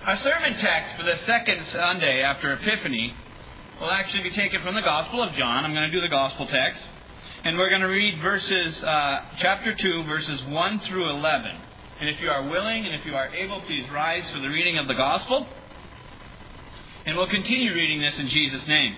Our sermon text for the second Sunday after Epiphany will actually be taken from the Gospel of John. I'm going to do the Gospel text. And we're going to read chapter 2, verses 1 through 11. And if you are willing and if you are able, please rise for the reading of the Gospel. And we'll continue reading this in Jesus' name.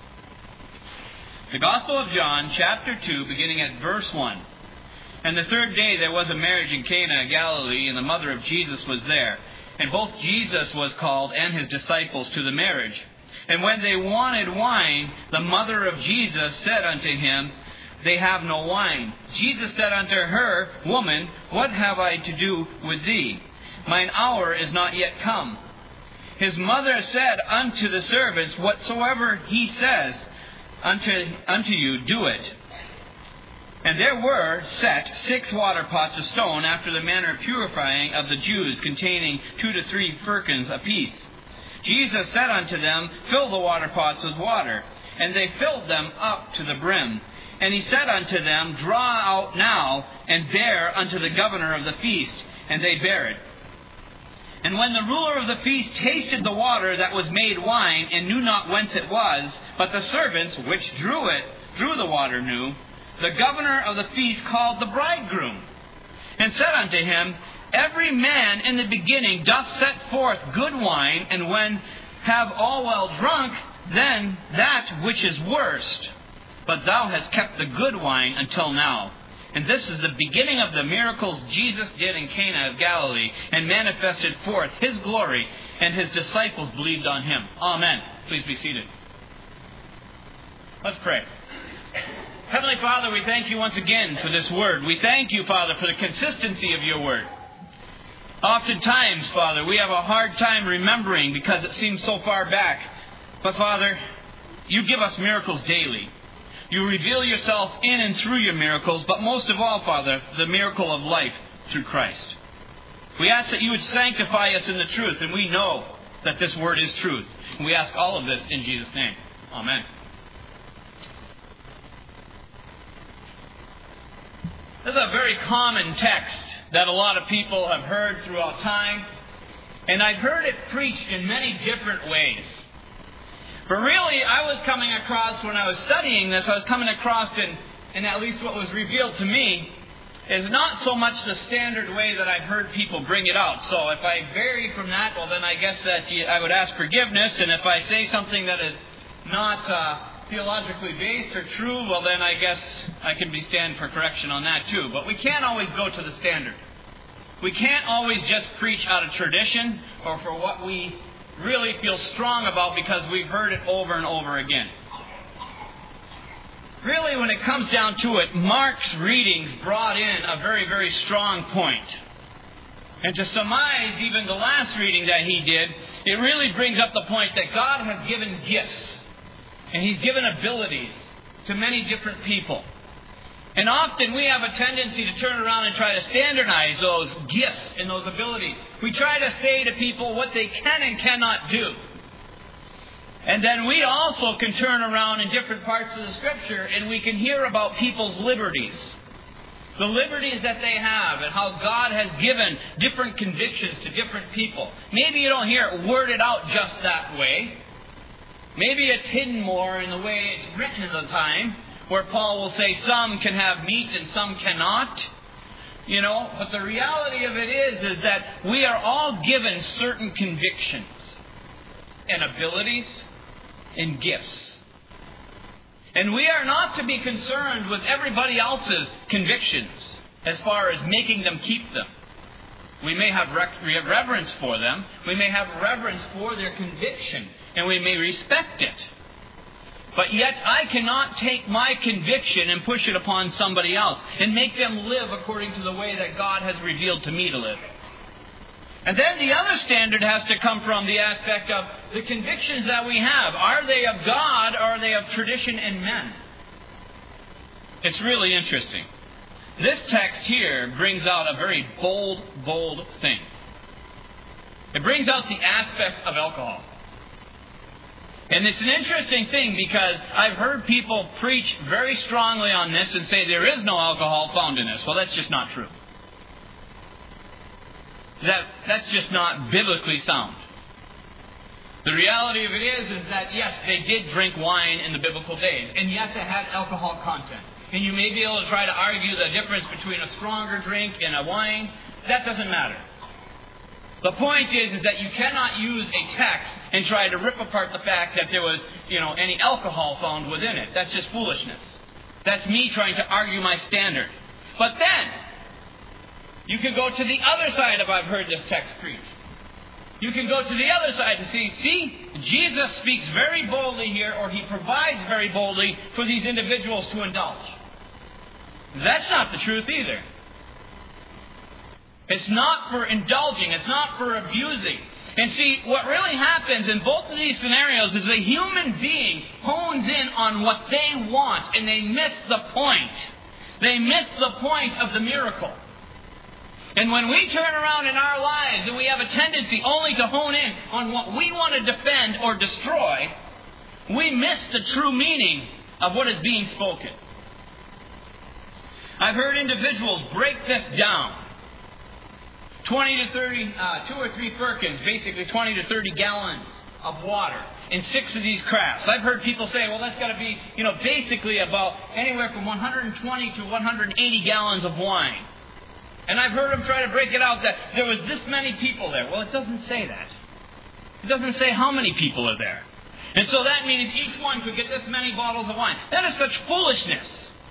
The Gospel of John, chapter 2, beginning at verse 1. And the third day there was a marriage in Cana of Galilee, and the mother of Jesus was there. And both Jesus was called and his disciples to the marriage. And when they wanted wine, the mother of Jesus said unto him, They have no wine. Jesus said unto her, Woman, what have I to do with thee? Mine hour is not yet come. His mother said unto the servants, Whatsoever he says unto you, do it. And there were set 6 water pots of stone after the manner of purifying of the Jews, containing 2 to 3 firkins apiece. Jesus said unto them, Fill the water pots with water. And they filled them up to the brim. And he said unto them, Draw out now, and bear unto the governor of the feast. And they bare it. And when the ruler of the feast tasted the water that was made wine, and knew not whence it was, but the servants which drew the water knew, the governor of the feast called the bridegroom, and said unto him, Every man in the beginning doth set forth good wine, and when have all well drunk, then that which is worst. But thou hast kept the good wine until now. And this is the beginning of the miracles Jesus did in Cana of Galilee, and manifested forth his glory, and his disciples believed on him. Amen. Please be seated. Let's pray. Heavenly Father, we thank you once again for this word. We thank you, Father, for the consistency of your word. Oftentimes, Father, we have a hard time remembering because it seems so far back. But, Father, you give us miracles daily. You reveal yourself in and through your miracles, but most of all, Father, the miracle of life through Christ. We ask that you would sanctify us in the truth, and we know that this word is truth. And we ask all of this in Jesus' name. Amen. This is a very common text that a lot of people have heard throughout time, and I've heard it preached in many different ways. But really, I was coming across, when I was studying this, I was coming across in at least what was revealed to me, is not so much the standard way that I've heard people bring it out. So if I vary from that, well then I guess that I would ask forgiveness, and if I say something that is not theologically based or true, well then I guess I can be stand for correction on that too. But we can't always go to the standard. We can't always just preach out of tradition or for what we really feel strong about because we've heard it over and over again. Really, when it comes down to it, Mark's readings brought in a very, very strong point. And to surmise even the last reading that he did, it really brings up the point that God has given gifts. And he's given abilities to many different people. And often we have a tendency to turn around and try to standardize those gifts and those abilities. We try to say to people what they can and cannot do. And then we also can turn around in different parts of the Scripture and we can hear about people's liberties. The liberties that they have and how God has given different convictions to different people. Maybe you don't hear it worded out just that way. Maybe it's hidden more in the way it's written at the time, where Paul will say some can have meat and some cannot. But the reality of it is that we are all given certain convictions and abilities and gifts. And we are not to be concerned with everybody else's convictions as far as making them keep them. We may have reverence for them. We may have reverence for their conviction. And we may respect it. But yet I cannot take my conviction and push it upon somebody else and make them live according to the way that God has revealed to me to live. And then the other standard has to come from the aspect of the convictions that we have. Are they of God or are they of tradition and men? It's really interesting. This text here brings out a very bold thing. It brings out the aspect of alcohol. And it's an interesting thing because I've heard people preach very strongly on this and say there is no alcohol found in this. Well, that's just not true. That's just not biblically sound. The reality of it is that, yes, they did drink wine in the biblical days. And yes, it had alcohol content. And you may be able to try to argue the difference between a stronger drink and a wine. That doesn't matter. The point is that you cannot use a text and try to rip apart the fact that there was, any alcohol found within it. That's just foolishness. That's me trying to argue my standard. But then, you can go to the other side of I've heard this text preached. You can go to the other side and see, Jesus speaks very boldly here, or he provides very boldly for these individuals to indulge. That's not the truth either. It's not for indulging. It's not for abusing. And see, what really happens in both of these scenarios is a human being hones in on what they want, and they miss the point. They miss the point of the miracle. And when we turn around in our lives and we have a tendency only to hone in on what we want to defend or destroy, we miss the true meaning of what is being spoken. I've heard individuals break this down. 20 to 30, 2 or 3 firkins, basically 20 to 30 gallons of water in 6 of these crafts. I've heard people say, well, that's got to be, basically about anywhere from 120 to 180 gallons of wine. And I've heard them try to break it out that there was this many people there. Well, it doesn't say that. It doesn't say how many people are there. And so that means each one could get this many bottles of wine. That is such foolishness.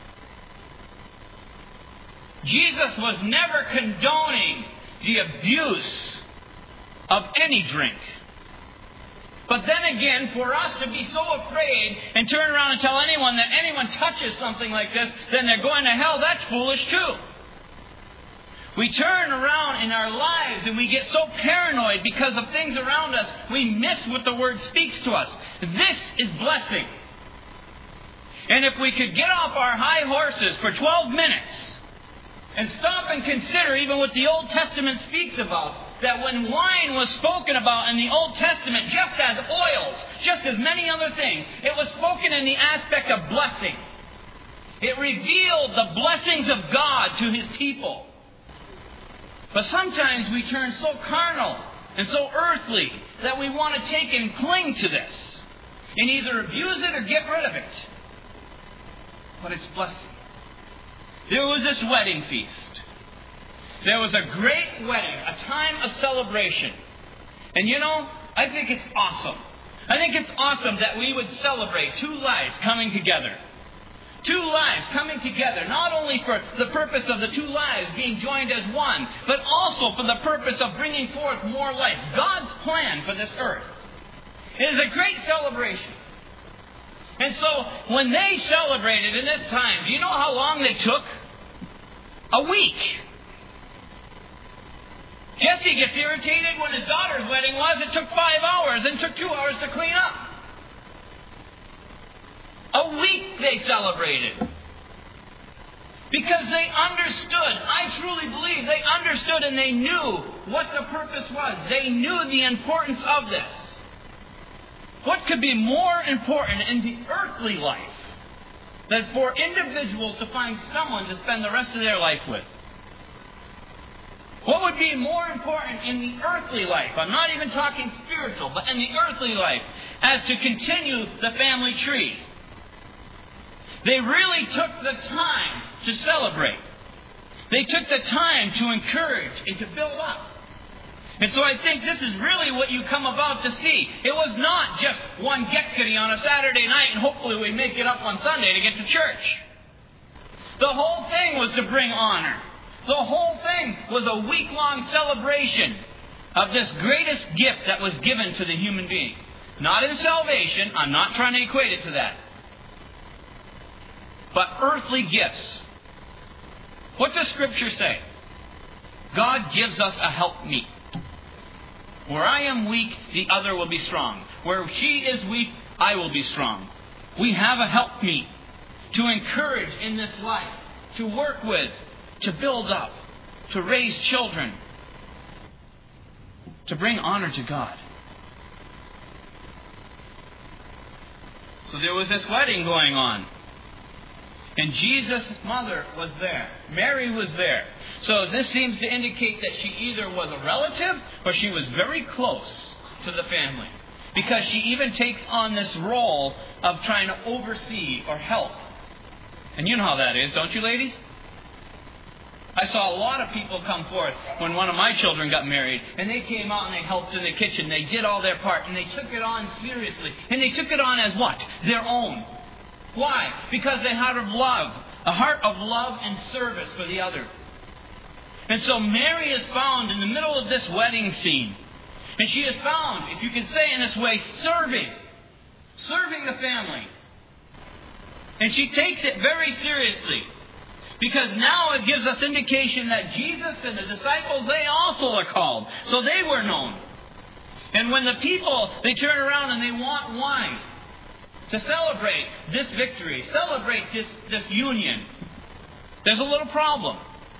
Jesus was never condoning the abuse of any drink. But then again, for us to be so afraid and turn around and tell anyone that anyone touches something like this, then they're going to hell, that's foolish too. We turn around in our lives and we get so paranoid because of things around us, we miss what the Word speaks to us. This is blessing. And if we could get off our high horses for 12 minutes and stop and consider even what the Old Testament speaks about, that when wine was spoken about in the Old Testament, just as oils, just as many other things, it was spoken in the aspect of blessing. It revealed the blessings of God to His people. But sometimes we turn so carnal and so earthly that we want to take and cling to this and either abuse it or get rid of it. But it's blessing. There was this wedding feast. There was a great wedding, a time of celebration. And I think it's awesome. I think it's awesome that we would celebrate 2 lives coming together. 2 lives coming together, not only for the purpose of the 2 lives being joined as one, but also for the purpose of bringing forth more life. God's plan for this earth. It is a great celebration. And so, when they celebrated in this time, do you know how long they took? A week. Jesse gets irritated when his daughter's wedding was. It took 5 hours and took 2 hours to clean up. A week they celebrated. Because they understood. I truly believe they understood and they knew what the purpose was. They knew the importance of this. What could be more important in the earthly life than for individuals to find someone to spend the rest of their life with? What would be more important in the earthly life? I'm not even talking spiritual, but in the earthly life, as to continue the family tree. They really took the time to celebrate. They took the time to encourage and to build up. And so I think this is really what you come about to see. It was not just one get-goody on a Saturday night and hopefully we make it up on Sunday to get to church. The whole thing was to bring honor. The whole thing was a week-long celebration of this greatest gift that was given to the human being. Not in salvation. I'm not trying to equate it to that. But earthly gifts. What does Scripture say? God gives us a helpmeet. Where I am weak, the other will be strong. Where she is weak, I will be strong. We have a helpmeet to encourage in this life, to work with, to build up, to raise children, to bring honor to God. So there was this wedding going on. And Jesus' mother was there. Mary was there. So this seems to indicate that she either was a relative or she was very close to the family. Because she even takes on this role of trying to oversee or help. And you know how that is, don't you, ladies? I saw a lot of people come forth when one of my children got married, and they came out and they helped in the kitchen. They did all their part, and they took it on seriously. And they took it on as what? Their own. Why? Because they had a heart of love and service for the other. And so Mary is found in the middle of this wedding scene. And she is found, if you can say in this way, serving the family. And she takes it very seriously. Because now it gives us indication that Jesus and the disciples, they also are called. So they were known. And when the people, they turn around and they want wine to celebrate this victory, celebrate this union, there's a little problem.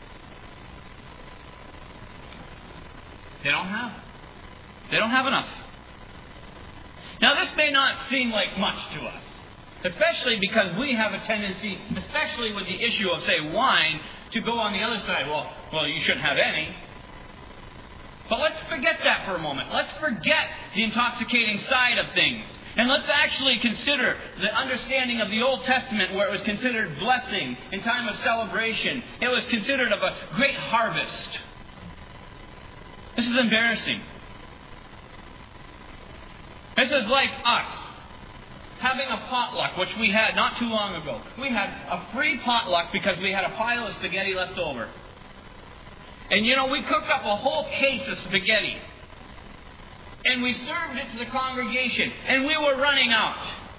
They don't have it. They don't have enough. Now this may not seem like much to us. Especially because we have a tendency, especially with the issue of, say, wine, to go on the other side. Well, you shouldn't have any. But let's forget that for a moment. Let's forget the intoxicating side of things. And let's actually consider the understanding of the Old Testament where it was considered blessing in time of celebration. It was considered of a great harvest. This is embarrassing. This is like us having a potluck, which we had not too long ago. We had a free potluck because we had a pile of spaghetti left over. And we cooked up a whole case of spaghetti. And we served it to the congregation. And we were running out.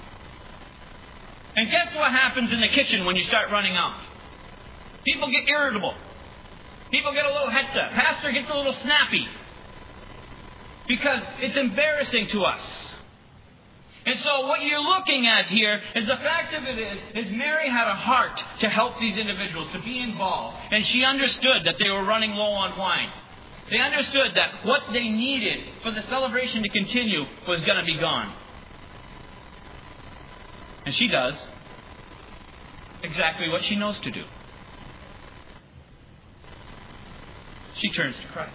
And guess what happens in the kitchen when you start running out? People get irritable. People get a little hectic. Pastor gets a little snappy. Because it's embarrassing to us. And so what you're looking at here is the fact of it is Mary had a heart to help these individuals, to be involved. And she understood that they were running low on wine. They understood that what they needed for the celebration to continue was going to be gone. And she does exactly what she knows to do. She turns to Christ.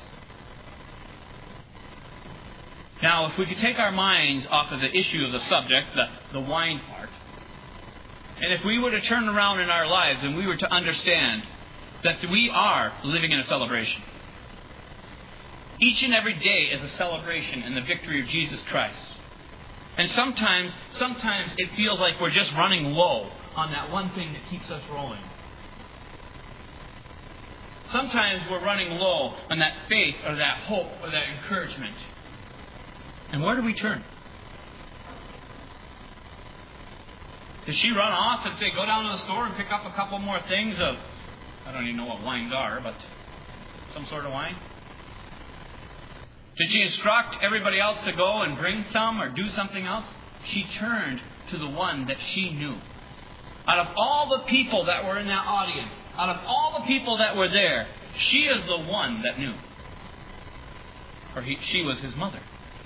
Now, if we could take our minds off of the issue of the subject, the wine part, and if we were to turn around in our lives and we were to understand that we are living in a celebration. Each and every day is a celebration in the victory of Jesus Christ. And sometimes it feels like we're just running low on that one thing that keeps us rolling. Sometimes we're running low on that faith or that hope or that encouragement. And where do we turn? Does she run off and say, go down to the store and pick up a couple more things of, I don't even know what wines are, but some sort of wine? Did she instruct everybody else to go and bring some or do something else? She turned to the one that she knew. Out of all the people that were in that audience, out of all the people that were there, she is the one that knew. Or she was his mother.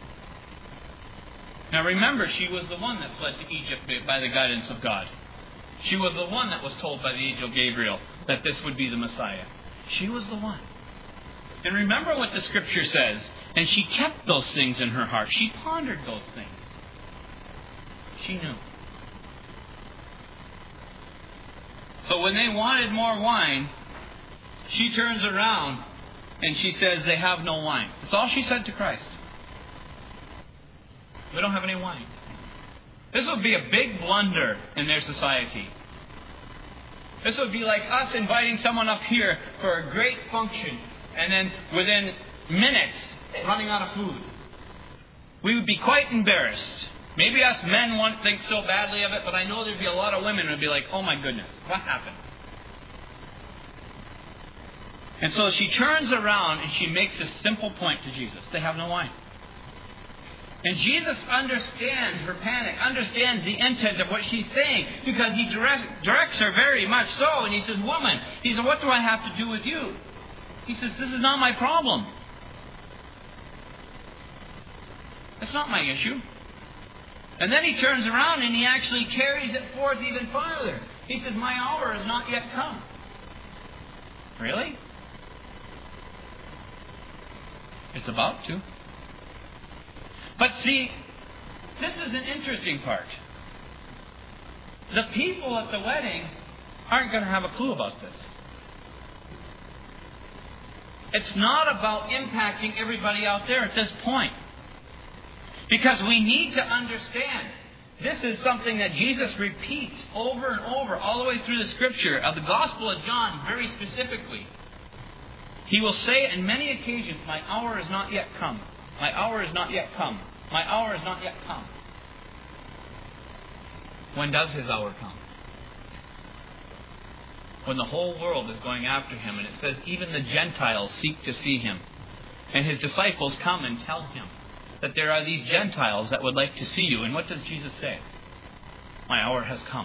Now remember, she was the one that fled to Egypt by the guidance of God. She was the one that was told by the angel Gabriel that this would be the Messiah. She was the one. And remember what the Scripture says. And she kept those things in her heart. She pondered those things. She knew. So when they wanted more wine, she turns around and she says, they have no wine. That's all she said to Christ. We don't have any wine. This would be a big blunder in their society. This would be like us inviting someone up here for a great function and then within minutes running out of food. We would be quite embarrassed. Maybe us men won't think so badly of it, but I know there'd be a lot of women who would be like, oh my goodness, what happened? And so she turns around and she makes a simple point to Jesus. They have no wine. And Jesus understands her panic, understands the intent of what she's saying, because he directs her very much so. And he says, woman, he said, what do I have to do with you? He says, this is not my problem. That's not my issue. And then he turns around and he actually carries it forth even farther. He says, my hour has not yet come. Really? It's about to. But see, this is an interesting part. The people at the wedding aren't going to have a clue about this. It's not about impacting everybody out there at this point. Because we need to understand, this is something that Jesus repeats over and over, all the way through the Scripture of the Gospel of John, very specifically. He will say on many occasions, my hour is not yet come. My hour is not yet come. My hour is not yet come. When does His hour come? When the whole world is going after Him. And it says, even the Gentiles seek to see Him. And His disciples come and tell Him that there are these Gentiles that would like to see you. And what does Jesus say? My hour has come.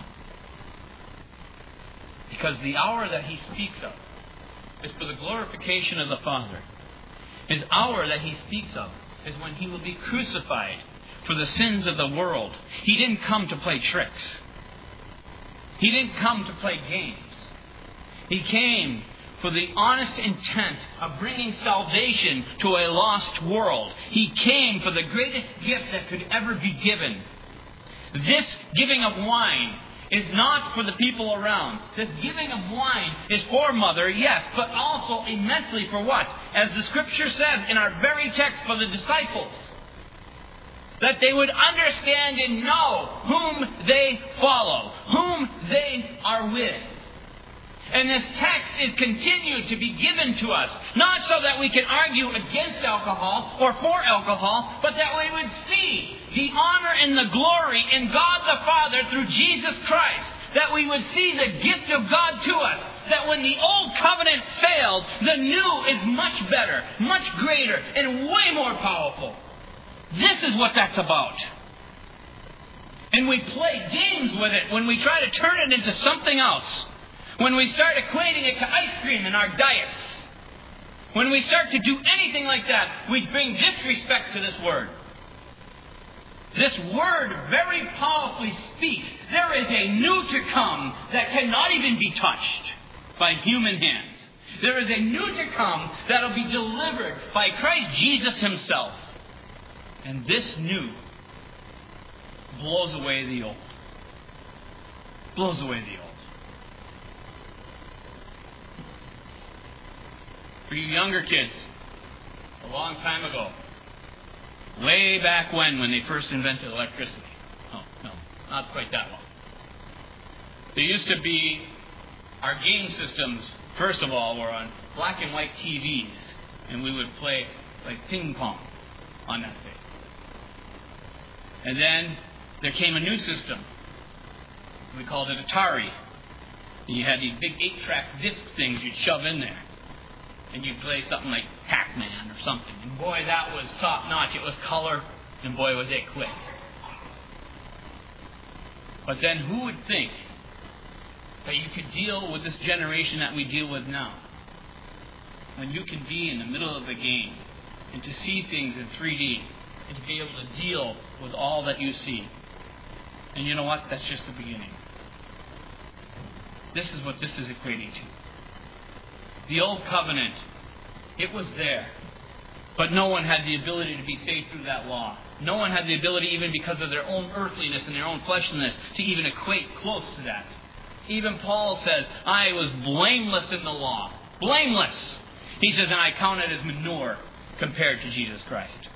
Because the hour that He speaks of is for the glorification of the Father. His hour that He speaks of is when He will be crucified for the sins of the world. He didn't come to play tricks. He didn't come to play games. He came for the honest intent of bringing salvation to a lost world. He came for the greatest gift that could ever be given. This giving of wine is not for the people around. This giving of wine is for Mother, yes, but also immensely for what? As the Scripture says in our very text, for the disciples. That they would understand and know whom they follow, whom they are with. And this text is continued to be given to us, not so that we can argue against alcohol or for alcohol, but that we would see the honor and the glory in God the Father through Jesus Christ. That we would see the gift of God to us. That when the old covenant failed, the new is much better, much greater, and way more powerful. This is what that's about. And we play games with it when we try to turn it into something else. When we start equating it to ice cream in our diets. When we start to do anything like that, we bring disrespect to this word. This word very powerfully speaks. There is a new to come that cannot even be touched by human hands. There is a new to come that will be delivered by Christ Jesus Himself. And this new blows away the old. Blows away the old. For you younger kids, a long time ago, way back when they first invented electricity. Oh, no, not quite that long. There used to be, our game systems, first of all, were on black and white TVs. And we would play like ping pong on that thing. And then there came a new system. We called it Atari. And you had these big 8-track disc things you'd shove in there. And you'd play something like Pac-Man or something. And boy, that was top-notch. It was color, and boy, was it quick. But then who would think that you could deal with this generation that we deal with now? When you can be in the middle of the game and to see things in 3D and to be able to deal with all that you see. And you know what? That's just the beginning. This is what this is equating to. The old covenant, it was there. But no one had the ability to be saved through that law. No one had the ability, even because of their own earthliness and their own fleshliness, to even equate close to that. Even Paul says, I was blameless in the law. Blameless! He says, and I count it as manure compared to Jesus Christ.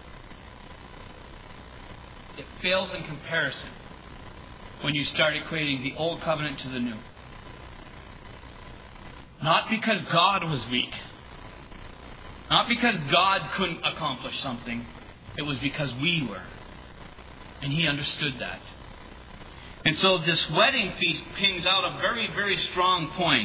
It fails in comparison when you start equating the old covenant to the new. Not because God was weak. Not because God couldn't accomplish something. It was because we were. And He understood that. And so this wedding feast pings out a very, very strong point.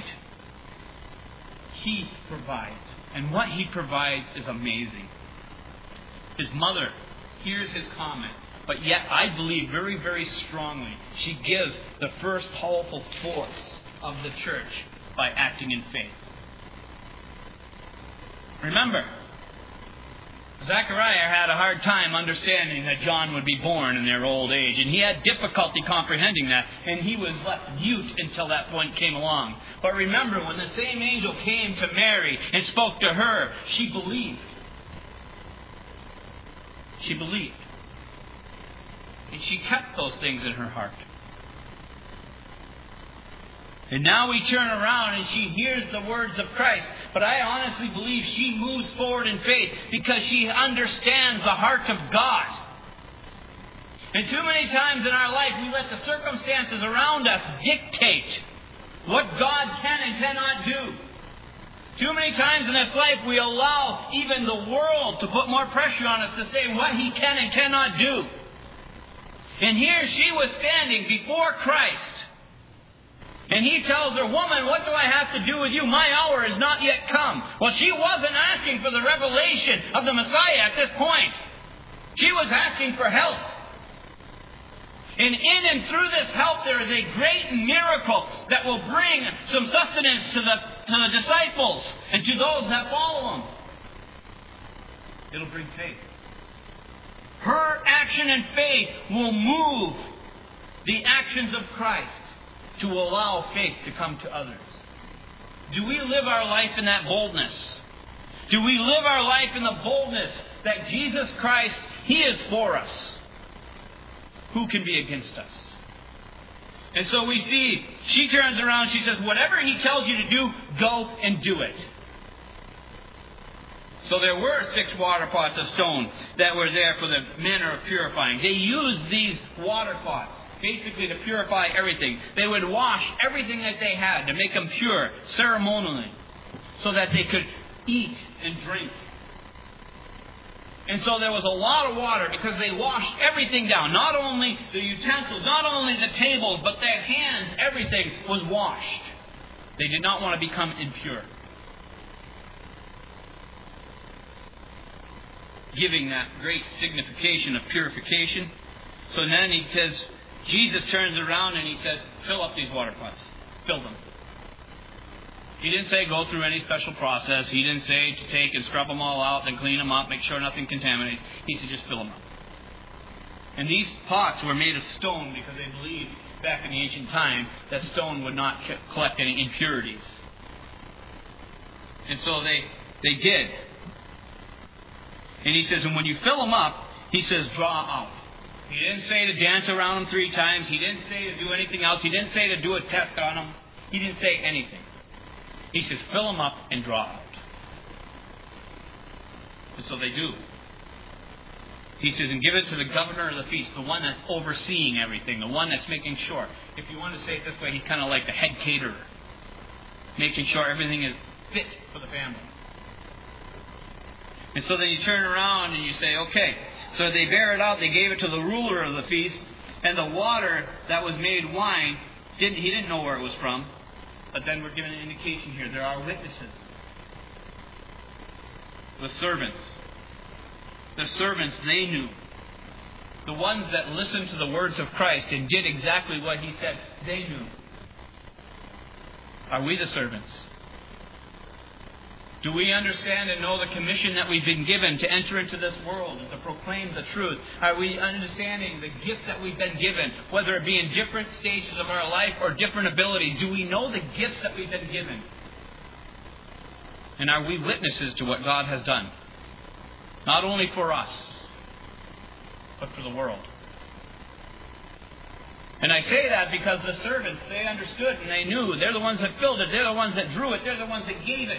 He provides. And what He provides is amazing. His mother hears His comment. But yet, I believe very, very strongly, she gives the first powerful force of the church by acting in faith. Remember, Zechariah had a hard time understanding that John would be born in their old age, and he had difficulty comprehending that, and he was left mute until that point came along. But remember, when the same angel came to Mary and spoke to her, she believed. She believed. And she kept those things in her heart. And now we turn around and she hears the words of Christ. But I honestly believe she moves forward in faith because she understands the heart of God. And too many times in our life we let the circumstances around us dictate what God can and cannot do. Too many times in this life we allow even the world to put more pressure on us to say what He can and cannot do. And here she was standing before Christ. And He tells her, "Woman, what do I have to do with you? My hour has not yet come." Well, she wasn't asking for the revelation of the Messiah at this point. She was asking for help. And in and through this help, there is a great miracle that will bring some sustenance to the disciples and to those that follow Him. It'll bring faith. Her action and faith will move the actions of Christ to allow faith to come to others. Do we live our life in that boldness? Do we live our life in the boldness that Jesus Christ, He is for us? Who can be against us? And so we see, she turns around, she says, whatever He tells you to do, go and do it. So there were 6 water pots of stone that were there for the manner of purifying. They used these water pots basically to purify everything. They would wash everything that they had to make them pure ceremonially so that they could eat and drink. And so there was a lot of water because they washed everything down. Not only the utensils, not only the tables, but their hands, everything was washed. They did not want to become impure. Giving that great signification of purification. So then he says, Jesus turns around and He says, fill up these water pots. Fill them. He didn't say go through any special process. He didn't say to take and scrub them all out and clean them up, make sure nothing contaminates. He said just fill them up. And these pots were made of stone because they believed back in the ancient time that stone would not collect any impurities. And so they did. And He says, and when you fill them up, He says, draw out. He didn't say to dance around them 3 times. He didn't say to do anything else. He didn't say to do a test on them. He didn't say anything. He says, fill them up and draw out. And so they do. He says, and give it to the governor of the feast, the one that's overseeing everything, the one that's making sure. If you want to say it this way, he's kind of like the head caterer, making sure everything is fit for the family. And so then you turn around and you say, okay, so they bear it out, they gave it to the ruler of the feast, and the water that was made wine, he didn't know where it was from, but then we're given an indication here. There are witnesses. The servants. The servants, they knew. The ones that listened to the words of Christ and did exactly what He said, they knew. Are we the servants? Do we understand and know the commission that we've been given to enter into this world and to proclaim the truth? Are we understanding the gift that we've been given, whether it be in different stages of our life or different abilities? Do we know the gifts that we've been given? And are we witnesses to what God has done? Not only for us, but for the world. And I say that because the servants, they understood and they knew. They're the ones that filled it. They're the ones that drew it. They're the ones that gave it.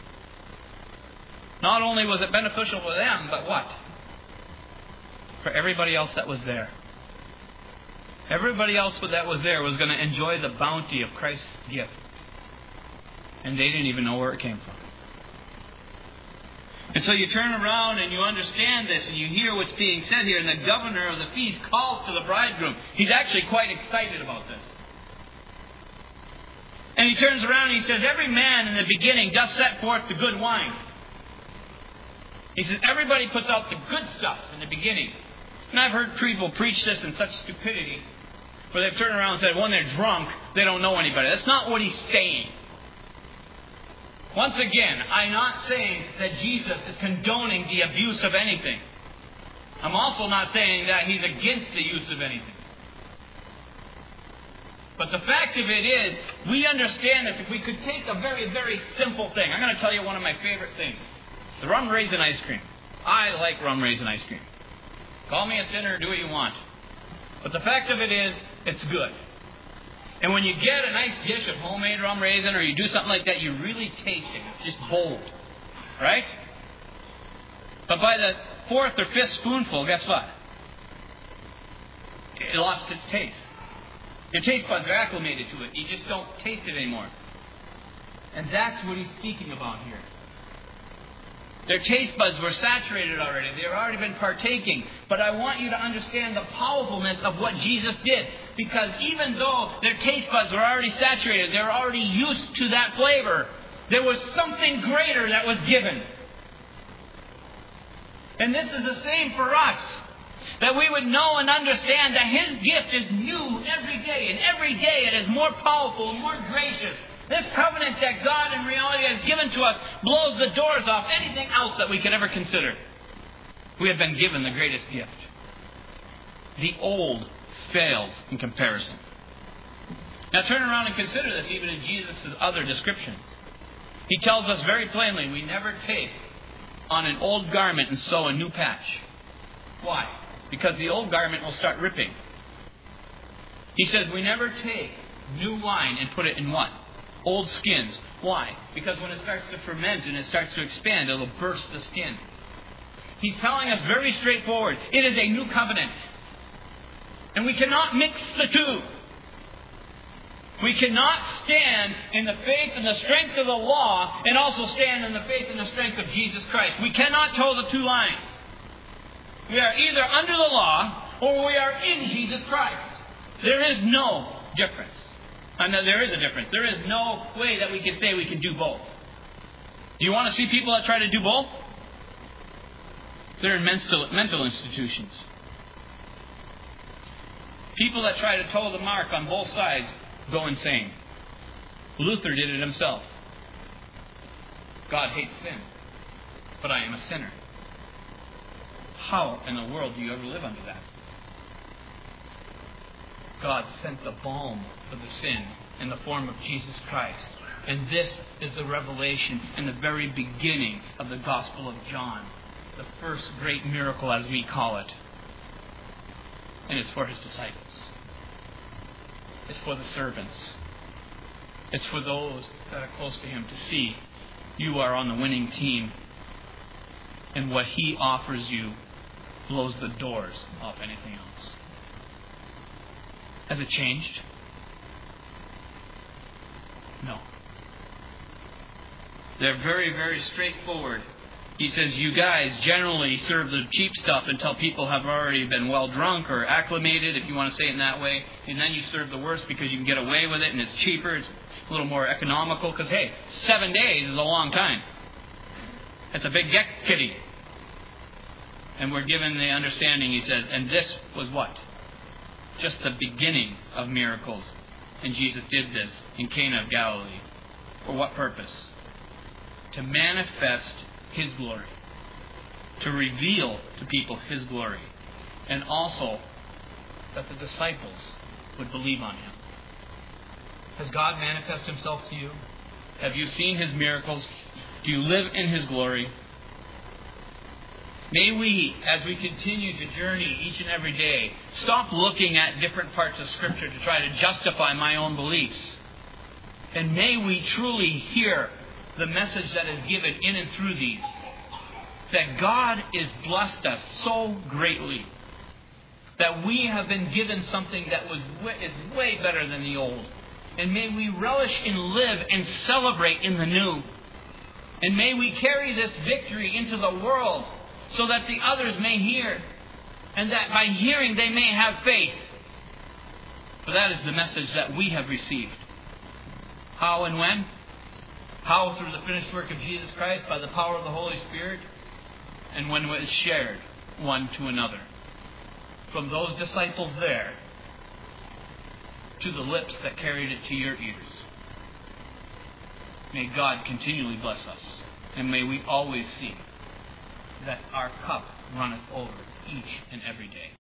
Not only was it beneficial for them, but what? For everybody else that was there. Everybody else that was there was going to enjoy the bounty of Christ's gift. And they didn't even know where it came from. And so you turn around and you understand this and you hear what's being said here. And the governor of the feast calls to the bridegroom. He's actually quite excited about this. And he turns around and he says, every man in the beginning does set forth the good wine. He says, everybody puts out the good stuff in the beginning. And I've heard people preach this in such stupidity, where they've turned around and said, when they're drunk, they don't know anybody. That's not what he's saying. Once again, I'm not saying that Jesus is condoning the abuse of anything. I'm also not saying that He's against the use of anything. But the fact of it is, we understand that if we could take a very, very simple thing. I'm going to tell you one of my favorite things. The rum raisin ice cream. I like rum raisin ice cream. Call me a sinner, do what you want. But the fact of it is, it's good. And when you get a nice dish of homemade rum raisin or you do something like that, you really taste it. It's just bold. Right? But by the fourth or fifth spoonful, guess what? It lost its taste. Your taste buds are acclimated to it. You just don't taste it anymore. And that's what he's speaking about here. Their taste buds were saturated already. They've already been partaking. But I want you to understand the powerfulness of what Jesus did. Because even though their taste buds were already saturated, they were already used to that flavor, there was something greater that was given. And this is the same for us. That we would know and understand that His gift is new every day. And every day it is more powerful and more gracious. This covenant that God in reality has given to us blows the doors off anything else that we could ever consider. We have been given the greatest gift. The old fails in comparison. Now turn around and consider this even in Jesus' other descriptions. He tells us very plainly, we never take on an old garment and sew a new patch. Why? Because the old garment will start ripping. He says we never take new wine and put it in what? Old skins. Why? Because when it starts to ferment and it starts to expand, it will burst the skin. He's telling us very straightforward, it is a new covenant. And we cannot mix the two. We cannot stand in the faith and the strength of the law and also stand in the faith and the strength of Jesus Christ. We cannot toe the two lines. We are either under the law or we are in Jesus Christ. There is no difference. No, there is a difference. There is no way that we can say we can do both. Do you want to see people that try to do both? They're in mental institutions. People that try to toe the mark on both sides go insane. Luther did it himself. God hates sin, but I am a sinner. How in the world do you ever live under that? God sent the balm for the sin in the form of Jesus Christ. And this is the revelation in the very beginning of the Gospel of John. The first great miracle, as we call it. And it's for His disciples. It's for the servants. It's for those that are close to Him to see you are on the winning team. And what He offers you blows the doors off anything else. Has it changed? No. They're very, very straightforward. He says, you guys generally serve the cheap stuff until people have already been well drunk or acclimated, if you want to say it in that way. And then you serve the worst because you can get away with it and it's cheaper. It's a little more economical because, hey, 7 days is a long time. It's a big get kitty. And we're given the understanding, he says, and this was what? Just the beginning of miracles. And Jesus did this in Cana of Galilee. For what purpose? To manifest His glory. To reveal to people His glory. And also that the disciples would believe on Him. Has God manifested Himself to you? Have you seen His miracles? Do you live in His glory? May we, as we continue to journey each and every day, stop looking at different parts of Scripture to try to justify my own beliefs. And may we truly hear the message that is given in and through these. That God has blessed us so greatly. That we have been given something that is way better than the old. And may we relish and live and celebrate in the new. And may we carry this victory into the world, so that the others may hear, and that by hearing they may have faith. For that is the message that we have received. How and when? How? Through the finished work of Jesus Christ, by the power of the Holy Spirit, and when it was shared one to another. From those disciples there, to the lips that carried it to your ears. May God continually bless us, and may we always see that our cup runneth over each and every day.